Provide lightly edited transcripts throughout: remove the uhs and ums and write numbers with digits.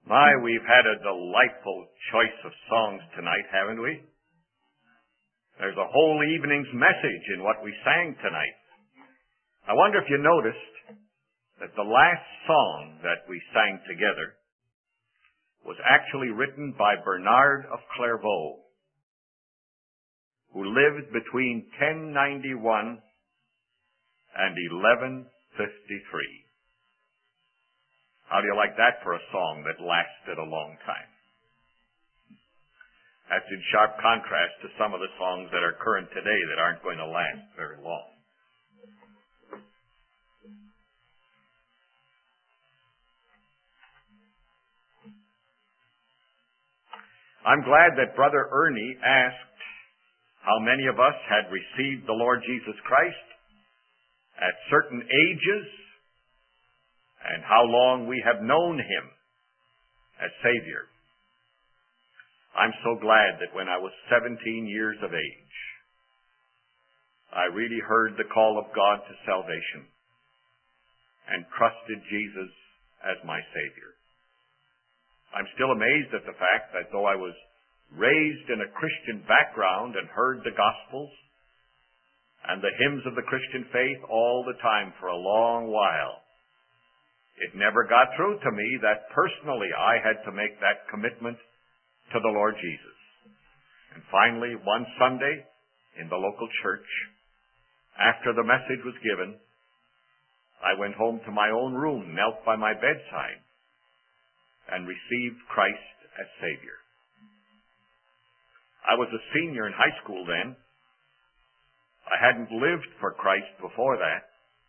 My, we've had a delightful choice of songs tonight, haven't we? There's a whole evening's message in what we sang tonight. I wonder if you noticed that the last song that we sang together was actually written by Bernard of Clairvaux, who lived between 1091 and 1153. How do you like that for a song that lasted a long time? That's in sharp contrast to some of the songs that are current today that aren't going to last very long. I'm glad that Brother Ernie asked how many of us had received the Lord Jesus Christ at certain ages and how long we have known Him as Savior. I'm so glad that when I was 17 years of age, I really heard the call of God to salvation and trusted Jesus as my Savior. I'm still amazed at the fact that though I was raised in a Christian background and heard the Gospels and the hymns of the Christian faith all the time for a long while, it never got through to me that personally I had to make that commitment to the Lord Jesus. And finally, one Sunday in the local church, after the message was given, I went home to my own room, knelt by my bedside, and received Christ as Savior. I was a senior in high school then. I hadn't lived for Christ before that.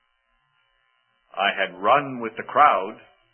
I had run with the crowd,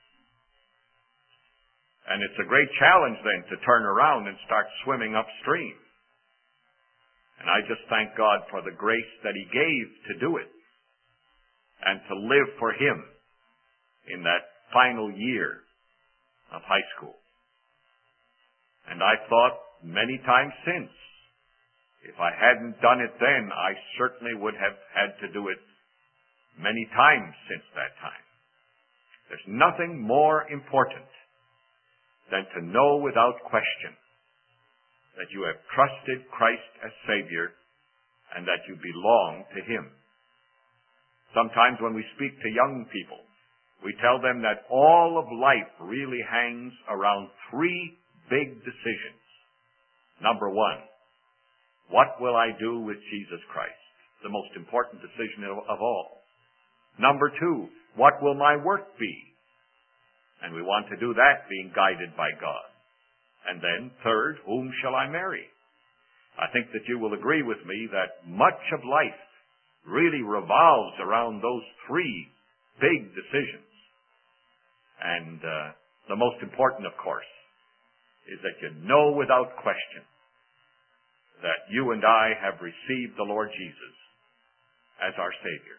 and it's a great challenge then to turn around and start swimming upstream. And I just thank God for the grace that He gave to do it and to live for Him in that final year of high school. And I thought many times since, if I hadn't done it then, I certainly would have had to do it many times since that time. There's nothing more important than to know without question that you have trusted Christ as Savior and that you belong to Him. Sometimes when we speak to young people, we tell them that all of life really hangs around three big decisions. Number one, what will I do with Jesus Christ? The most important decision of all. Number two, what will my work be? And we want to do that being guided by God. And then, third, whom shall I marry? I think that you will agree with me that much of life really revolves around those three big decisions. And the most important, of course, is that you know without question that you and I have received the Lord Jesus as our Savior.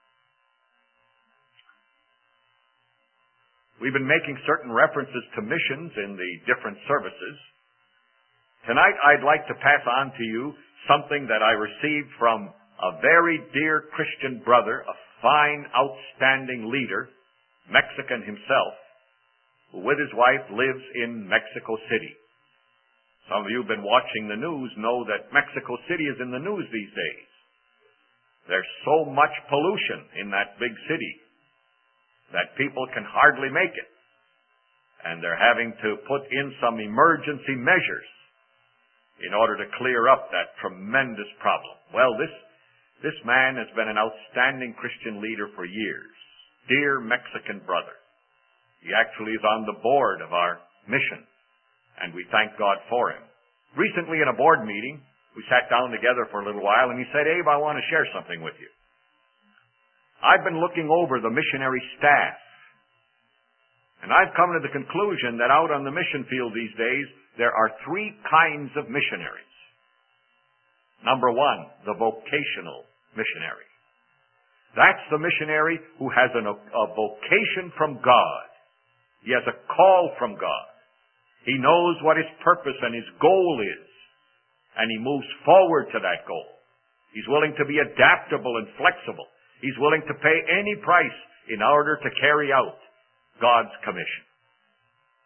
We've been making certain references to missions in the different services. Tonight, I'd like to pass on to you something that I received from a very dear Christian brother, a fine, outstanding leader, Mexican himself, who with his wife lives in Mexico City. Some of you who've been watching the news know that Mexico City is in the news these days. There's so much pollution in that big city that people can hardly make it. And they're having to put in some emergency measures in order to clear up that tremendous problem. Well, this man has been an outstanding Christian leader for years. Dear Mexican brother. He actually is on the board of our mission, and we thank God for him. Recently in a board meeting, we sat down together for a little while, and he said, "Abe, I want to share something with you. I've been looking over the missionary staff, and I've come to the conclusion that out on the mission field these days, there are three kinds of missionaries. Number one, the vocational missionary. That's the missionary who has a vocation from God. He has a call from God. He knows what his purpose and his goal is, and he moves forward to that goal. He's willing to be adaptable and flexible. He's willing to pay any price in order to carry out God's commission.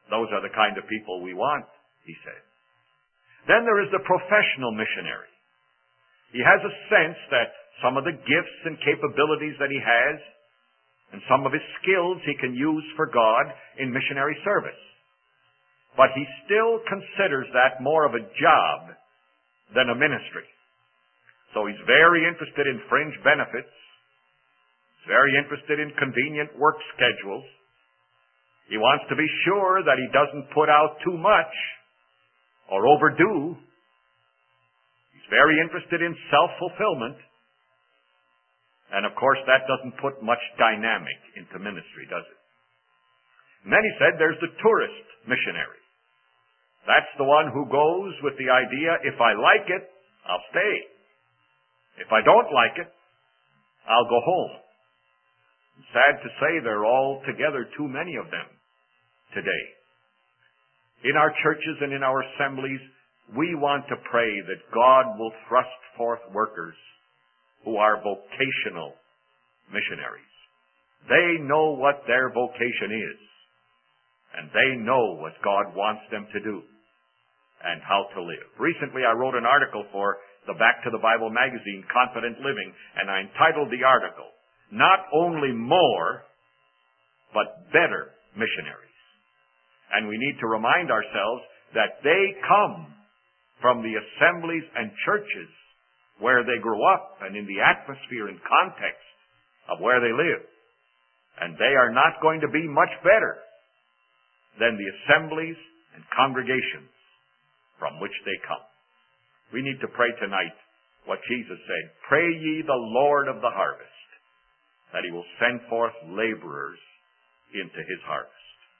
Those are the kind of people we want, he said. Then there is the professional missionary. He has a sense that some of the gifts and capabilities that he has and some of his skills he can use for God in missionary service. But he still considers that more of a job than a ministry. So he's very interested in fringe benefits. He's very interested in convenient work schedules. He wants to be sure that he doesn't put out too much or overdo. He's very interested in self-fulfillment. And of course, that doesn't put much dynamic into ministry, does it? And then he said there's the tourist missionary. That's the one who goes with the idea, if I like it, I'll stay. If I don't like it, I'll go home. It's sad to say there are altogether too many of them today. In our churches and in our assemblies, we want to pray that God will thrust forth workers who are vocational missionaries. They know what their vocation is, and they know what God wants them to do and how to live. Recently, I wrote an article for the Back to the Bible magazine, Confident Living, and I entitled the article, Not Only More, but Better Missionaries. And we need to remind ourselves that they come from the assemblies and churches where they grew up and in the atmosphere and context of where they live. And they are not going to be much better than the assemblies and congregations from which they come. We need to pray tonight what Jesus said, pray ye the Lord of the harvest, that he will send forth laborers into his harvest.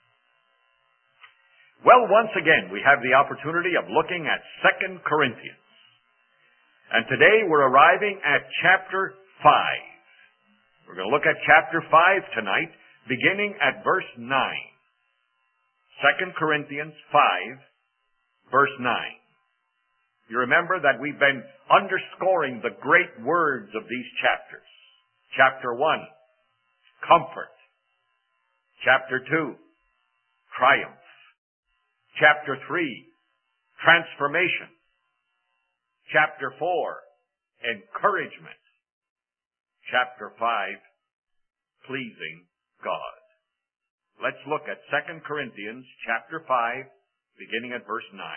Well, once again, we have the opportunity of looking at 2 Corinthians. And today we're arriving at chapter 5. We're going to look at chapter 5 tonight, beginning at verse 9. 2 Corinthians 5, verse 9. You remember that we've been underscoring the great words of these chapters. Chapter 1, comfort. Chapter 2, triumph. Chapter 3, transformation. Chapter 4, encouragement. Chapter 5, pleasing God. Let's look at 2 Corinthians chapter 5, beginning at verse 9.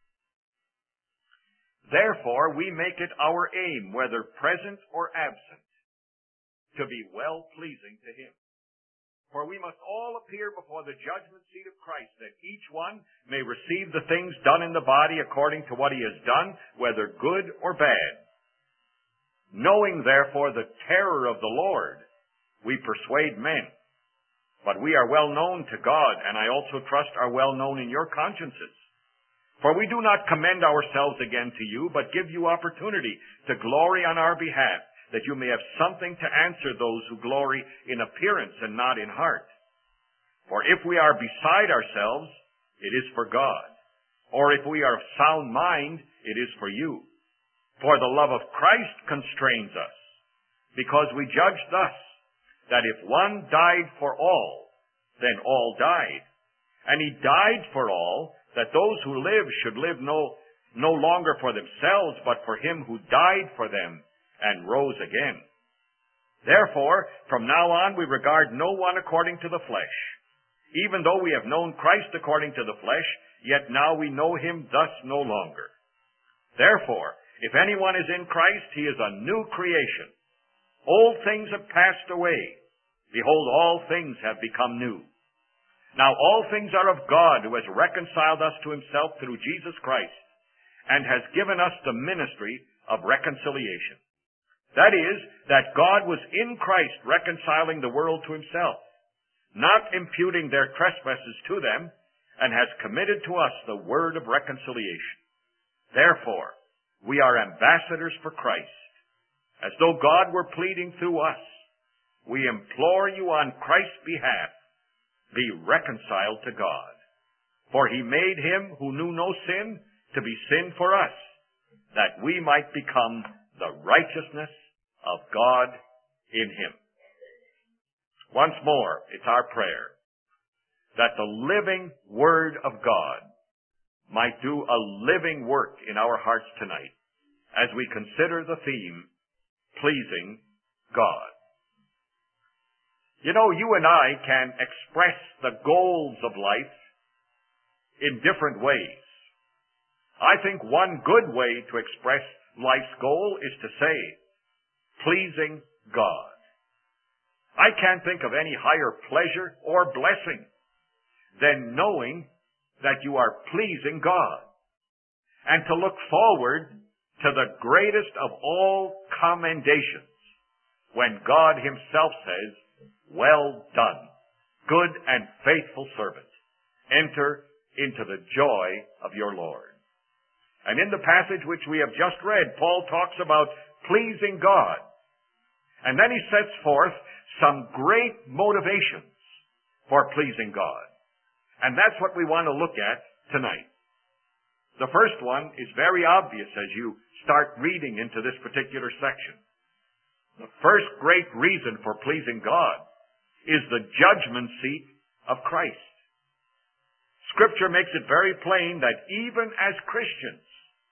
Therefore, we make it our aim, whether present or absent, to be well-pleasing to him. For we must all appear before the judgment seat of Christ, that each one may receive the things done in the body according to what he has done, whether good or bad. Knowing, therefore, the terror of the Lord, we persuade men. But we are well known to God, and I also trust are well known in your consciences. For we do not commend ourselves again to you, but give you opportunity to glory on our behalf, that you may have something to answer those who glory in appearance and not in heart. For if we are beside ourselves, it is for God. Or if we are of sound mind, it is for you. For the love of Christ constrains us, because we judge thus, that if one died for all, then all died. And he died for all, that those who live should live no longer for themselves, but for him who died for them and rose again. Therefore, from now on we regard no one according to the flesh. Even though we have known Christ according to the flesh, yet now we know him thus no longer. Therefore, if anyone is in Christ, he is a new creation. Old things have passed away. Behold, all things have become new. Now all things are of God, who has reconciled us to himself through Jesus Christ, and has given us the ministry of reconciliation. That is, that God was in Christ reconciling the world to himself, not imputing their trespasses to them, and has committed to us the word of reconciliation. Therefore, we are ambassadors for Christ, as though God were pleading through us. We implore you on Christ's behalf, be reconciled to God. For he made him who knew no sin to be sin for us, that we might become the righteousness of God in him. Once more, it's our prayer that the living Word of God might do a living work in our hearts tonight as we consider the theme, pleasing God. You know, you and I can express the goals of life in different ways. I think one good way to express life's goal is to say, pleasing God. I can't think of any higher pleasure or blessing than knowing that you are pleasing God and to look forward to the greatest of all commendations when God Himself says, well done, good and faithful servant. Enter into the joy of your Lord. And in the passage which we have just read, Paul talks about pleasing God. And then he sets forth some great motivations for pleasing God. And that's what we want to look at tonight. The first one is very obvious as you start reading into this particular section. The first great reason for pleasing God is the judgment seat of Christ. Scripture makes it very plain that even as Christians,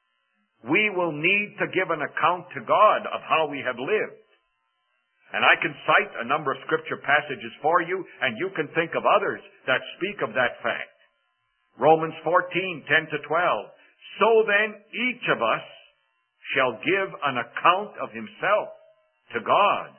we will need to give an account to God of how we have lived. And I can cite a number of Scripture passages for you, and you can think of others that speak of that fact. Romans 14:10-12. So then each of us shall give an account of himself to God.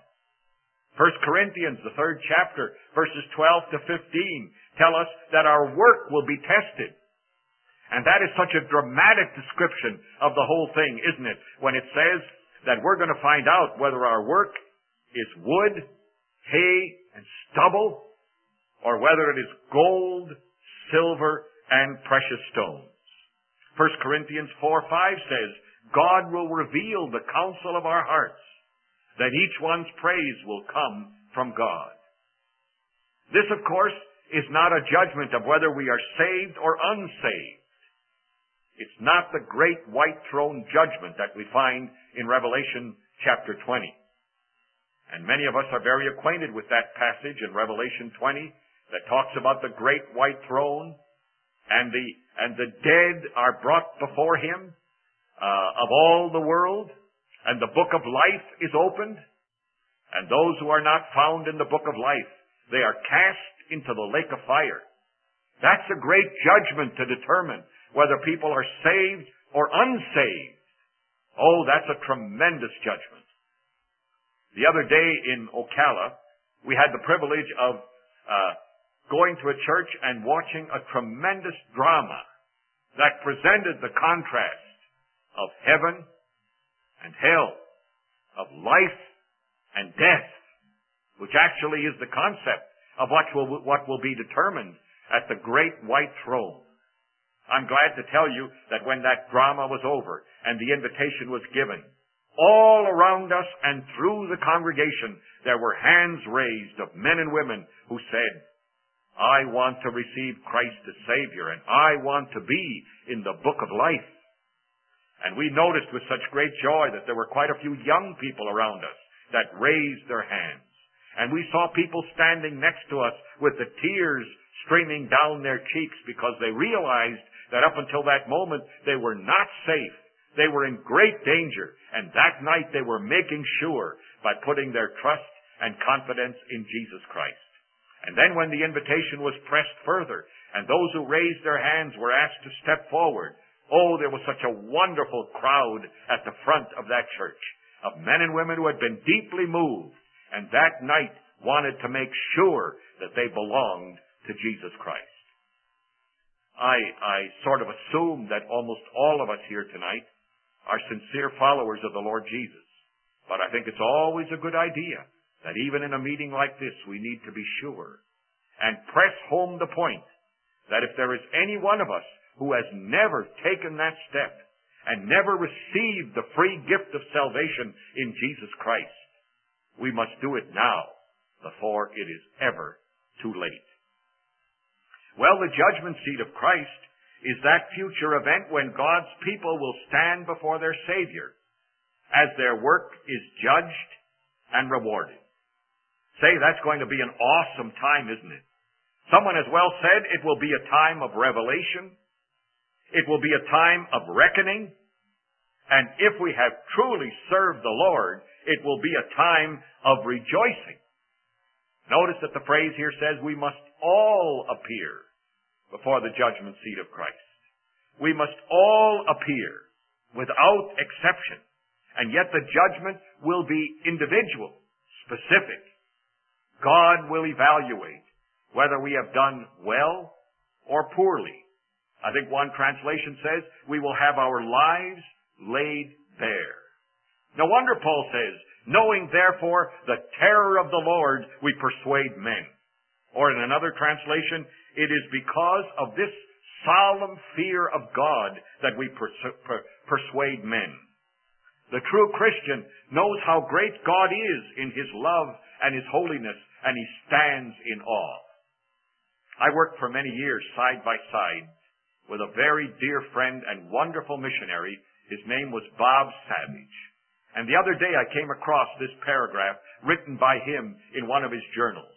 1 Corinthians, the 3rd chapter, verses 12-15, tell us that our work will be tested. And that is such a dramatic description of the whole thing, isn't it? When it says that we're going to find out whether our work is wood, hay, and stubble, or whether it is gold, silver, and precious stones. 1 Corinthians 4:5 says, God will reveal the counsel of our hearts, that each one's praise will come from God. This, of course, is not a judgment of whether we are saved or unsaved. It's not the great white throne judgment that we find in Revelation chapter 20. And many of us are very acquainted with that passage in Revelation 20 that talks about the great white throne and the dead are brought before Him of all the world, and the book of life is opened, and those who are not found in the book of life, they are cast into the lake of fire. That's a great judgment to determine whether people are saved or unsaved. Oh, that's a tremendous judgment. The other day in Ocala, we had the privilege of going to a church and watching a tremendous drama that presented the contrast of heaven and hell, of life and death, which actually is the concept of what will be determined at the great white throne. I'm glad to tell you that when that drama was over and the invitation was given, all around us and through the congregation, there were hands raised of men and women who said, I want to receive Christ as Savior, and I want to be in the book of life. And we noticed with such great joy that there were quite a few young people around us that raised their hands. And we saw people standing next to us with the tears streaming down their cheeks because they realized that up until that moment they were not safe. They were in great danger. And that night they were making sure by putting their trust and confidence in Jesus Christ. And then when the invitation was pressed further and those who raised their hands were asked to step forward, oh, there was such a wonderful crowd at the front of that church of men and women who had been deeply moved and that night wanted to make sure that they belonged to Jesus Christ. I sort of assume that almost all of us here tonight are sincere followers of the Lord Jesus. But I think it's always a good idea that even in a meeting like this, we need to be sure and press home the point that if there is any one of us who has never taken that step and never received the free gift of salvation in Jesus Christ, we must do it now before it is ever too late. Well, the judgment seat of Christ is that future event when God's people will stand before their Savior as their work is judged and rewarded. Say, that's going to be an awesome time, isn't it? Someone has well said it will be a time of revelation. It will be a time of reckoning. And if we have truly served the Lord, it will be a time of rejoicing. Notice that the phrase here says we must all appear before the judgment seat of Christ. We must all appear without exception. And yet the judgment will be individual, specific. God will evaluate whether we have done well or poorly. I think one translation says we will have our lives laid bare. No wonder Paul says, knowing therefore the terror of the Lord, we persuade men. Or in another translation, it is because of this solemn fear of God that we persuade men. The true Christian knows how great God is in His love and His holiness, and he stands in awe. I worked for many years side by side with a very dear friend and wonderful missionary. His name was Bob Savage. And the other day I came across this paragraph written by him in one of his journals.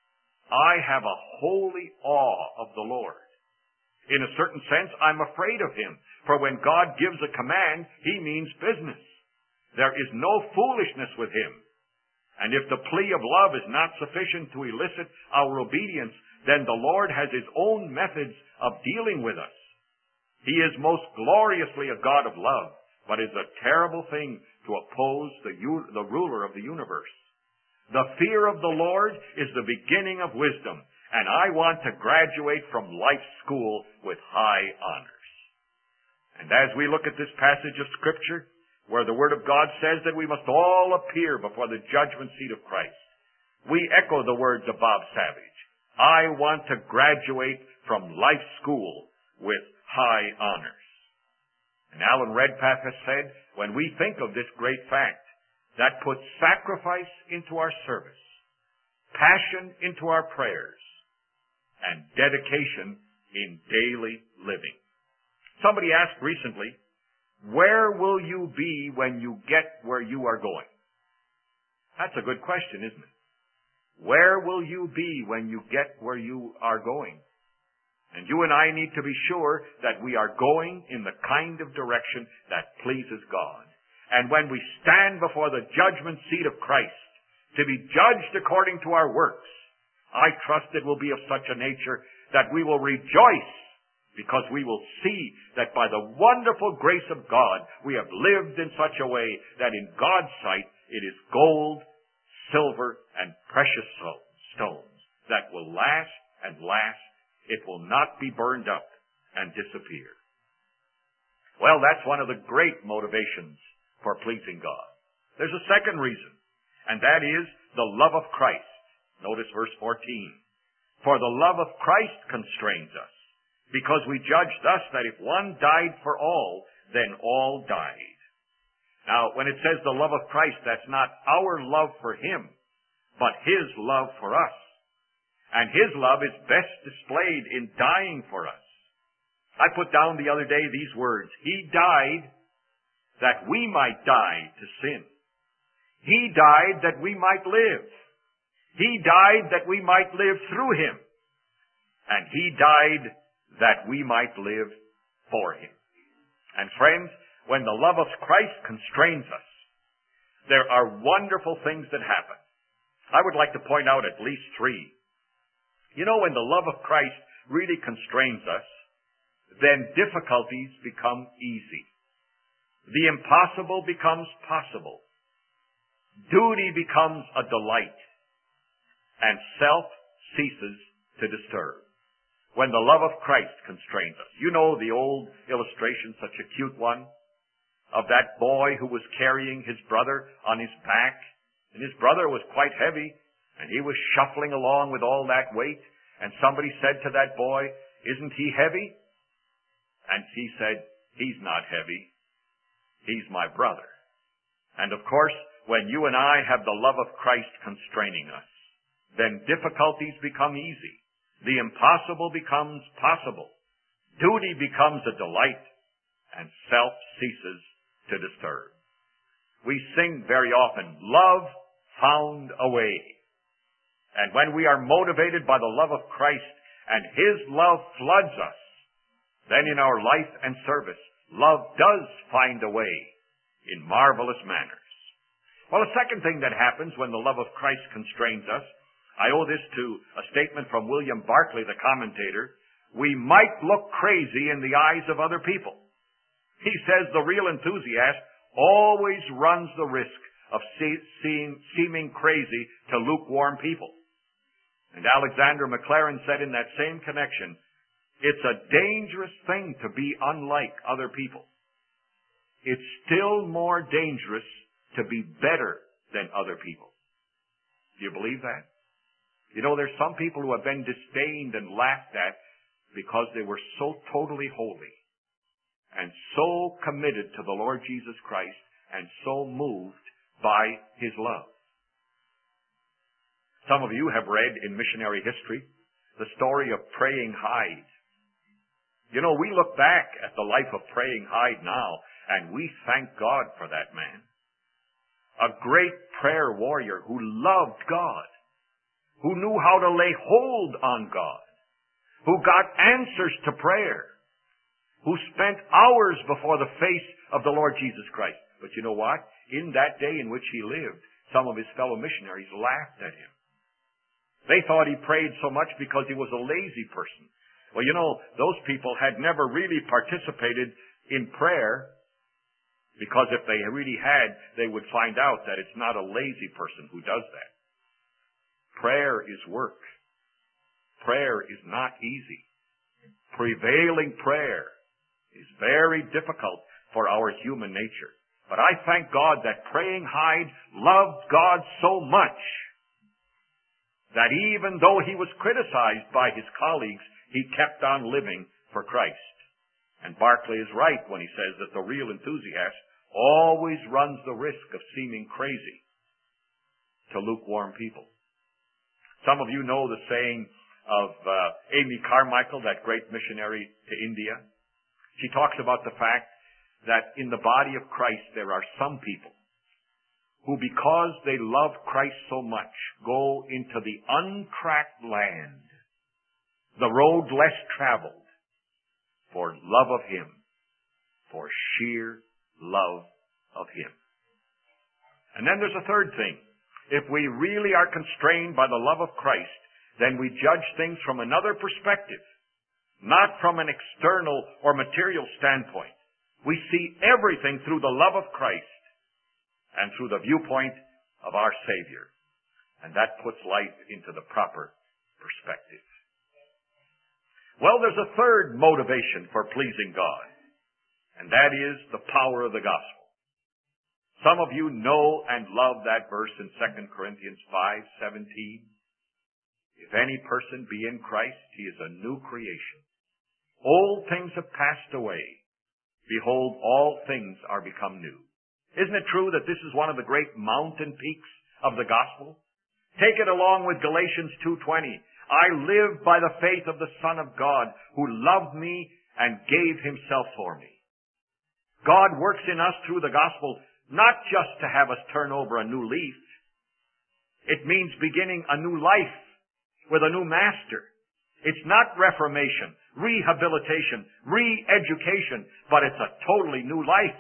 I have a holy awe of the Lord. In a certain sense, I'm afraid of Him, for when God gives a command, He means business. There is no foolishness with Him. And if the plea of love is not sufficient to elicit our obedience, then the Lord has His own methods of dealing with us. He is most gloriously a God of love, but is a terrible thing to oppose the ruler of the universe. The fear of the Lord is the beginning of wisdom, and I want to graduate from life school with high honors. And as we look at this passage of Scripture, where the Word of God says that we must all appear before the judgment seat of Christ, we echo the words of Bob Savage. I want to graduate from life school with high honors. And Alan Redpath has said, when we think of this great fact, that puts sacrifice into our service, passion into our prayers, and dedication in daily living. Somebody asked recently, where will you be when you get where you are going? That's a good question, isn't it? Where will you be when you get where you are going? And you and I need to be sure that we are going in the kind of direction that pleases God. And when we stand before the judgment seat of Christ to be judged according to our works, I trust it will be of such a nature that we will rejoice, because we will see that by the wonderful grace of God we have lived in such a way that in God's sight it is gold, silver, and precious stones that will last and last. It will not be burned up and disappear. Well, that's one of the great motivations for pleasing God. There's a second reason, and that is the love of Christ. Notice verse 14. For the love of Christ constrains us, because we judge thus that if one died for all, then all died. Now, when it says the love of Christ, that's not our love for Him, but His love for us. And His love is best displayed in dying for us. I put down the other day these words. He died that we might die to sin. He died that we might live. He died that we might live through Him. And He died that we might live for Him. And friends, when the love of Christ constrains us, there are wonderful things that happen. I would like to point out at least three. You know, when the love of Christ really constrains us, then difficulties become easy. The impossible becomes possible. Duty becomes a delight. And self ceases to disturb. When the love of Christ constrains us. You know the old illustration, such a cute one, of that boy who was carrying his brother on his back. And his brother was quite heavy, and he was shuffling along with all that weight. And somebody said to that boy, "Isn't he heavy?" And he said, "He's not heavy. He's my brother." And of course, when you and I have the love of Christ constraining us, then difficulties become easy. The impossible becomes possible. Duty becomes a delight, and self ceases to disturb. We sing very often, "Love found a way." And when we are motivated by the love of Christ, and His love floods us, then in our life and service, love does find a way in marvelous manners. Well, a second thing that happens when the love of Christ constrains us, I owe this to a statement from William Barclay, the commentator. We might look crazy in the eyes of other people. He says the real enthusiast always runs the risk of seeming crazy to lukewarm people. And Alexander Maclaren said in that same connection, it's a dangerous thing to be unlike other people. It's still more dangerous to be better than other people. Do you believe that? You know, there's some people who have been disdained and laughed at because they were so totally holy and so committed to the Lord Jesus Christ and so moved by His love. Some of you have read in missionary history the story of Praying Hyde. You know, we look back at the life of Praying Hyde now, and we thank God for that man. A great prayer warrior who loved God, who knew how to lay hold on God, who got answers to prayer, who spent hours before the face of the Lord Jesus Christ. But you know what? In that day in which he lived, some of his fellow missionaries laughed at him. They thought he prayed so much because he was a lazy person. Well, you know, those people had never really participated in prayer, because if they really had, they would find out that it's not a lazy person who does that. Prayer is work. Prayer is not easy. Prevailing prayer is very difficult for our human nature. But I thank God that Praying Hyde loved God so much that even though he was criticized by his colleagues, he kept on living for Christ. And Barclay is right when he says that the real enthusiast always runs the risk of seeming crazy to lukewarm people. Some of you know the saying of Amy Carmichael, that great missionary to India. She talks about the fact that in the body of Christ there are some people who, because they love Christ so much, go into the uncracked land, the road less traveled, for love of Him, for sheer love of Him. And then there's a third thing. If we really are constrained by the love of Christ, then we judge things from another perspective, not from an external or material standpoint. We see everything through the love of Christ and through the viewpoint of our Savior. And that puts life into the proper perspective. Well, there's a third motivation for pleasing God, and that is the power of the gospel. Some of you know and love that verse in 2 Corinthians 5:17. If any person be in Christ, he is a new creation. Old things have passed away. Behold, all things are become new. Isn't it true that this is one of the great mountain peaks of the gospel? Take it along with Galatians 2:20. I live by the faith of the Son of God, who loved me and gave Himself for me. God works in us through the gospel not just to have us turn over a new leaf. It means beginning a new life with a new master. It's not reformation, rehabilitation, re-education, but it's a totally new life.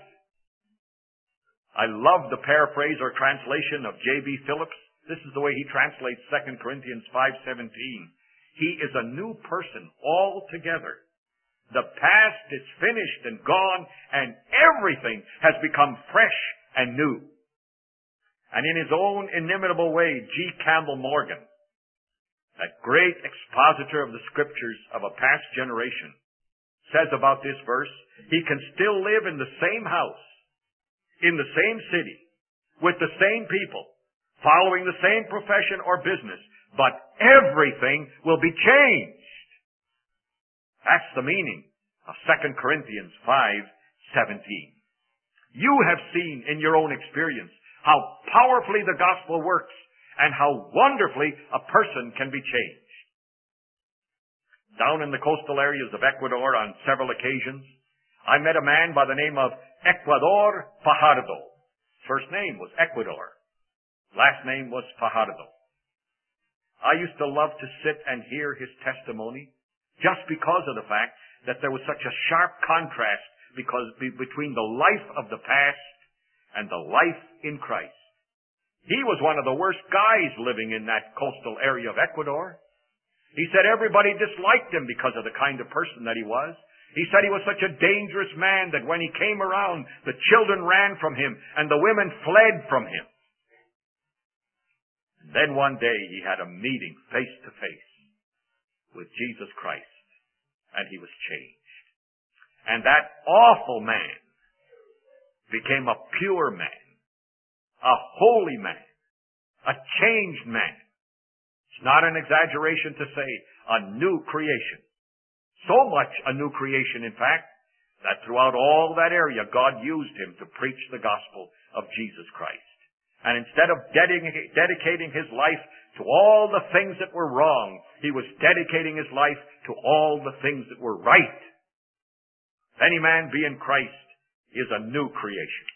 I love the paraphrase or translation of J.B. Phillips. This is the way he translates 2 Corinthians 5:17. He is a new person altogether. The past is finished and gone, and everything has become fresh and new. And in his own inimitable way, G. Campbell Morgan, that great expositor of the Scriptures of a past generation, says about this verse, he can still live in the same house, in the same city, with the same people, following the same profession or business, but everything will be changed. That's the meaning of 2 Corinthians 5:17. You have seen in your own experience how powerfully the gospel works and how wonderfully a person can be changed. Down in the coastal areas of Ecuador on several occasions, I met a man by the name of Ecuador Fajardo. First name was Ecuador. Last name was Fajardo. I used to love to sit and hear his testimony just because of the fact that there was such a sharp contrast between the life of the past and the life in Christ. He was one of the worst guys living in that coastal area of Ecuador. He said everybody disliked him because of the kind of person that he was. He said he was such a dangerous man that when he came around, the children ran from him and the women fled from him. And then one day he had a meeting face to face with Jesus Christ, and he was changed. And that awful man became a pure man, a holy man, a changed man. It's not an exaggeration to say a new creation. So much a new creation, in fact, that throughout all that area, God used him to preach the gospel of Jesus Christ. And instead of dedicating his life to all the things that were wrong, he was dedicating his life to all the things that were right. If any man be in Christ, he is a new creation.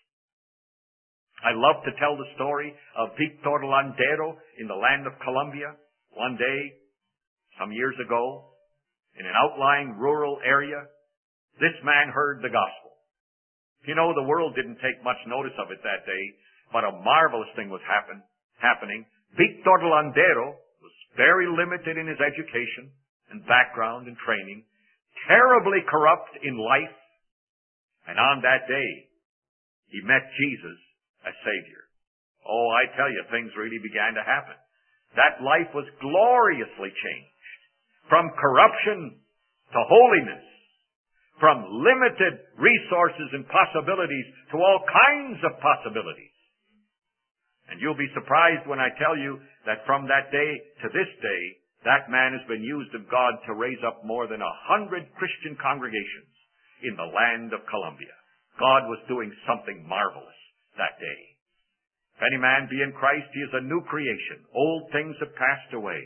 I love to tell the story of Victor Landero in the land of Colombia. One day, some years ago, in an outlying rural area, this man heard the gospel. You know, the world didn't take much notice of it that day, but a marvelous thing was happening. Victor Landero was very limited in his education and background and training, terribly corrupt in life, and on that day, he met Jesus as Savior. Oh, I tell you, things really began to happen. That life was gloriously changed. From corruption to holiness, from limited resources and possibilities to all kinds of possibilities. And you'll be surprised when I tell you that from that day to this day, that man has been used of God to raise up more than 100 Christian congregations in the land of Colombia. God was doing something marvelous that day. If any man be in Christ, he is a new creation. Old things have passed away.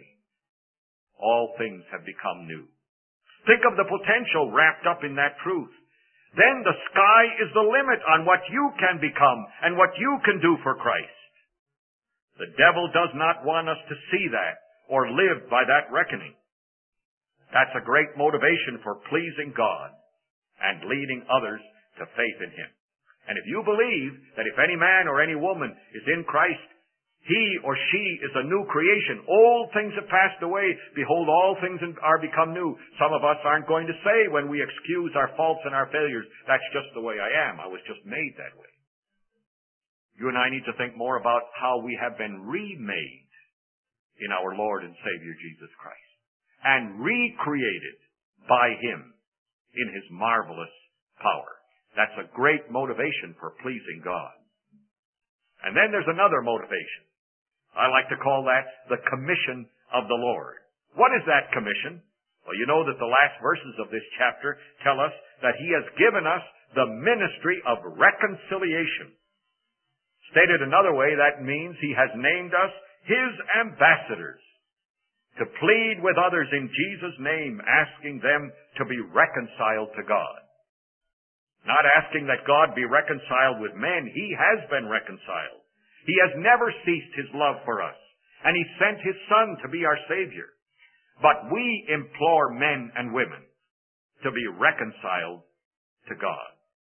All things have become new. Think of the potential wrapped up in that truth. Then the sky is the limit on what you can become and what you can do for Christ. The devil does not want us to see that or live by that reckoning. That's a great motivation for pleasing God and leading others to faith in Him. And if you believe that if any man or any woman is in Christ, he or she is a new creation. Old things have passed away. Behold, all things are become new. Some of us aren't going to say when we excuse our faults and our failures, that's just the way I am. I was just made that way. You and I need to think more about how we have been remade in our Lord and Savior Jesus Christ and recreated by Him in His marvelous power. That's a great motivation for pleasing God. And then there's another motivation. I like to call that the commission of the Lord. What is that commission? Well, you know that the last verses of this chapter tell us that He has given us the ministry of reconciliation. Stated another way, that means He has named us His ambassadors to plead with others in Jesus' name, asking them to be reconciled to God. Not asking that God be reconciled with men. He has been reconciled. He has never ceased His love for us. And He sent His Son to be our Savior. But we implore men and women to be reconciled to God.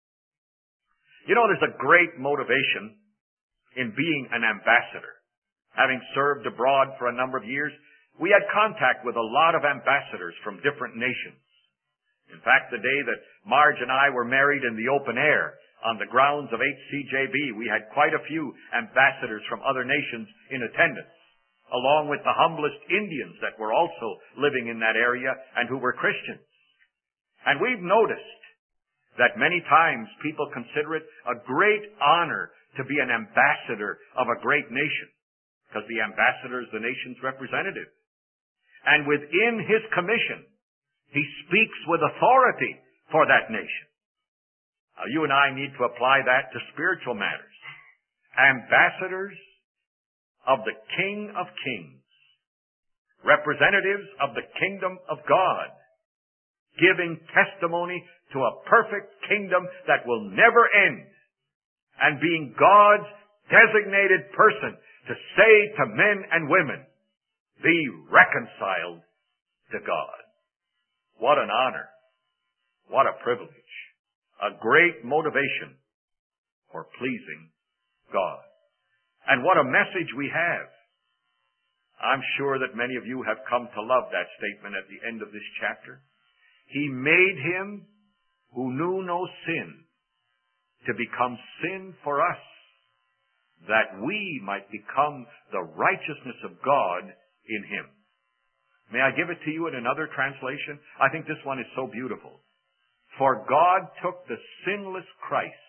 You know, there's a great motivation in being an ambassador. Having served abroad for a number of years, we had contact with a lot of ambassadors from different nations. In fact, the day that Marge and I were married in the open air on the grounds of HCJB, we had quite a few ambassadors from other nations in attendance, along with the humblest Indians that were also living in that area and who were Christians. And we've noticed that many times people consider it a great honor to be an ambassador of a great nation, because the ambassador is the nation's representative. And within his commission, he speaks with authority for that nation. Now, you and I need to apply that to spiritual matters. Ambassadors of the King of Kings, representatives of the kingdom of God, giving testimony to a perfect kingdom that will never end, and being God's designated person to say to men and women, be reconciled to God. What an honor. What a privilege. A great motivation for pleasing God. And what a message we have. I'm sure that many of you have come to love that statement at the end of this chapter. He made him who knew no sin to become sin for us, that we might become the righteousness of God in him. May I give it to you in another translation? I think this one is so beautiful. For God took the sinless Christ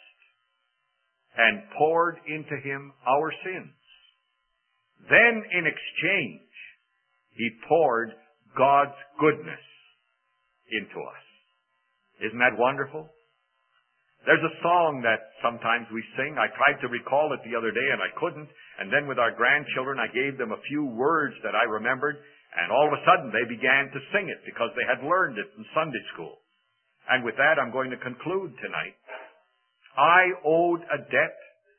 and poured into him our sins. Then in exchange, he poured God's goodness into us. Isn't that wonderful? There's a song that sometimes we sing. I tried to recall it the other day and I couldn't. And then with our grandchildren, I gave them a few words that I remembered. And all of a sudden they began to sing it because they had learned it in Sunday school. And with that, I'm going to conclude tonight. I owed a debt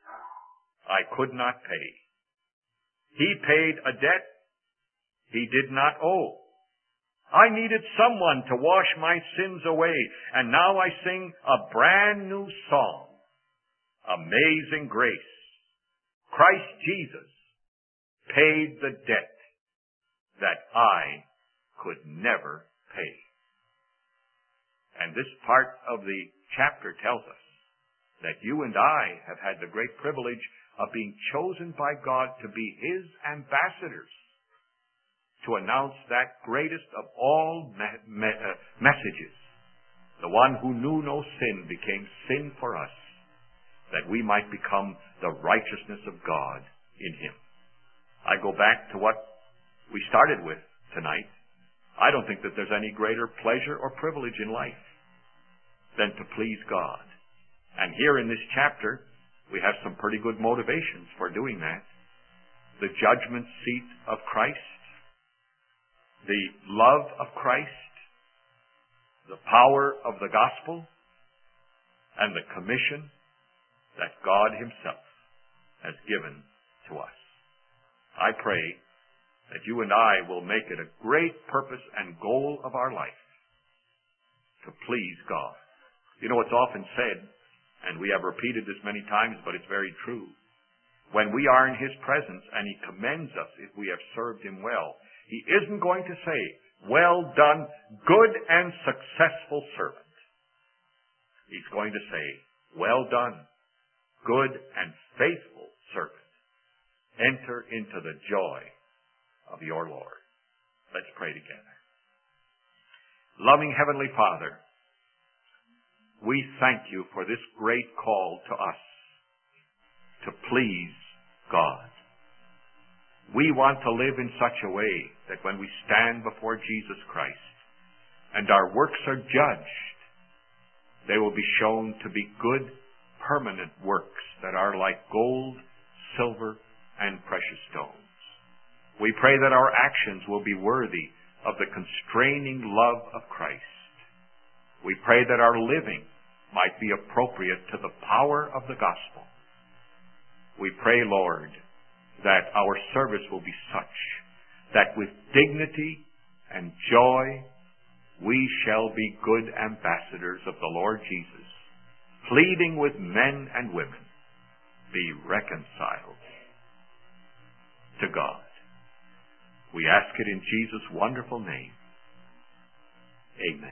I could not pay. He paid a debt he did not owe. I needed someone to wash my sins away, and now I sing a brand new song. Amazing grace. Christ Jesus paid the debt that I could never pay. And this part of the chapter tells us that you and I have had the great privilege of being chosen by God to be his ambassadors, to announce that greatest of all messages. The one who knew no sin became sin for us, that we might become the righteousness of God in him. I go back to what we started with tonight. I don't think that there's any greater pleasure or privilege in life than to please God. And here in this chapter, we have some pretty good motivations for doing that. The judgment seat of Christ, the love of Christ, the power of the gospel, and the commission that God himself has given to us. I pray that you and I will make it a great purpose and goal of our life to please God. You know, it's often said, and we have repeated this many times, but it's very true. When we are in his presence and he commends us if we have served him well, he isn't going to say, well done, good and successful servant. He's going to say, well done, good and faithful servant. Enter into the joy of your Lord. Let's pray together. Loving Heavenly Father, we thank you for this great call to us to please God. We want to live in such a way that when we stand before Jesus Christ and our works are judged, they will be shown to be good, permanent works that are like gold, silver, and precious stones. We pray that our actions will be worthy of the constraining love of Christ. We pray that our living might be appropriate to the power of the gospel. We pray, Lord, that our service will be such that with dignity and joy we shall be good ambassadors of the Lord Jesus, pleading with men and women, be reconciled to God. We ask it in Jesus' wonderful name. Amen.